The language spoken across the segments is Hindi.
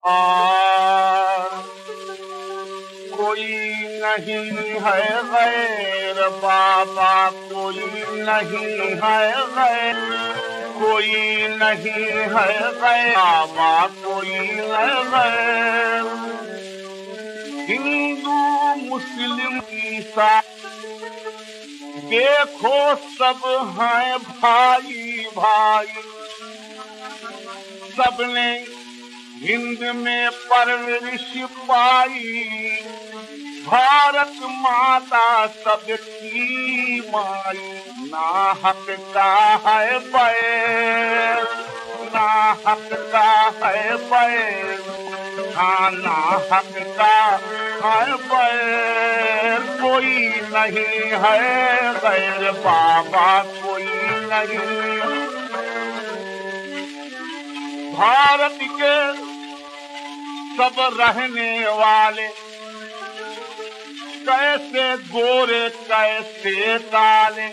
और कोई नहीं है गैर बाबा, कोई नहीं है गैर, कोई नहीं है गैर बाबा, कोई है गैर। हिंदू मुस्लिम ईसाई देखो सब हैं भाई भाई, सबने हिंद में परवरिश पाई। भारत माता सबकी माई, ना हक का है बैर, ना हक का है बैर, हाँ ना हक का है बैर। कोई नहीं है गैर बाबा, कोई नहीं। भारत के सब रहने वाले कैसे गोरे कैसे काले,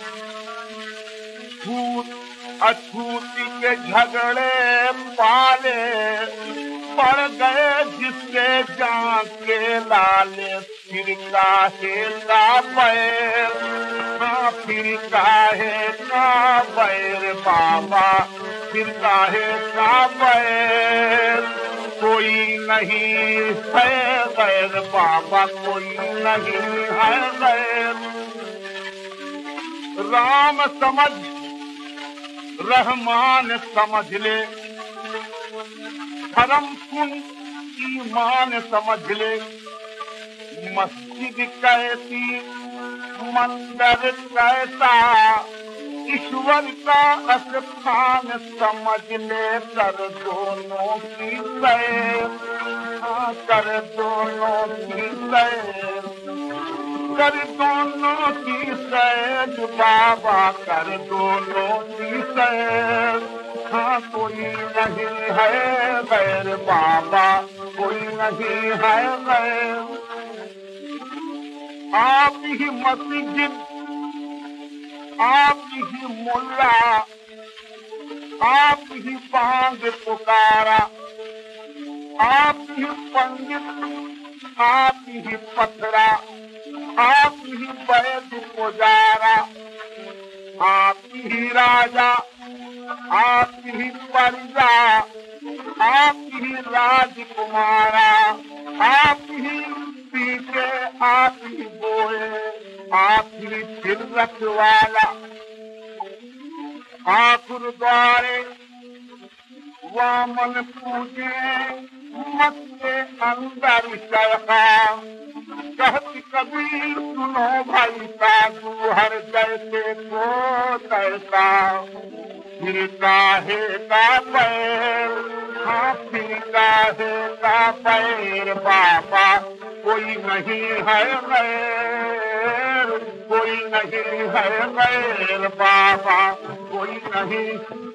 छूत अछूती के झगड़े पाले, पड़ गए जिसके जान के लाले। फिर काहे का बैर, हाँ फिर काहे का बैर बाबा, फिर काहे का बैर। कोई नहीं है गैर बाबा, कोई नहीं है गैर। राम समझ रहमान समझ ले, धर्म सुन ईमान समझ ले। मस्जिद कैसी मंदिर कैसा, ईश्वर का स्थान समझ ले। कर दोनों की सैर, हाँ कर दोनों की सैर, कर दोनों की सैर बाबा, कर दोनों की सैर। हाँ कोई नहीं है गैर बाबा, कोई नहीं है गैर। आप ही मस्जिद, आप ही मुल्ला, आप ही बांग पुकारा, आप ही पंडित, आप ही पथरा, आप ही वैद्य पुजारा, आप ही राजा, आप ही प्रजा, आप ही राजकुमारा, आप ही पीछे, आप ही बोए, आप ही सिर रखवाला। ठाकुर द्वारे वामन पूजे, मत के अंदर चरखा। कहती कबीर सुनो भाई साधु, हर जैसे को तैसा। फिर काहे का पैर, हाँ फिर काहे का पैर बाबा, कोई नहीं है गैर, कोई नहीं है गैर बाबा, कोई नहीं।